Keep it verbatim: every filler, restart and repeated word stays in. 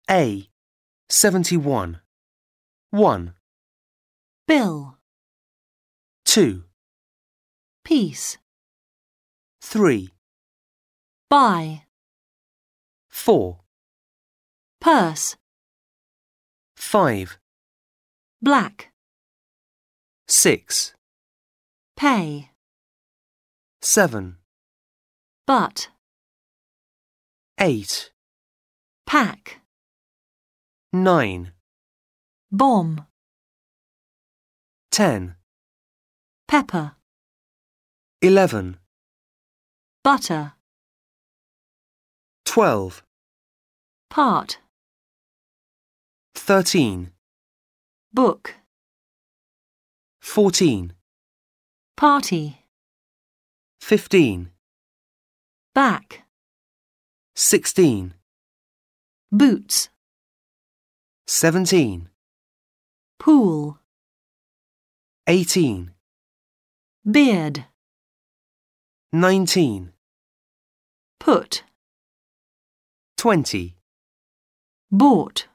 A. seventy-one. one. Bill. two. Piece. three. Buy. four. Purse. five. Black. six. Pay. seven. But. eight. Pack. nine. Bomb. ten. Pepper. eleven. Butter. twelve. Part. thirteen. Book. fourteen. Party. fifteen. Back. sixteen. Boots. seventeen. Pool. eighteen. Beard. nineteen. Put. twenty. Bought.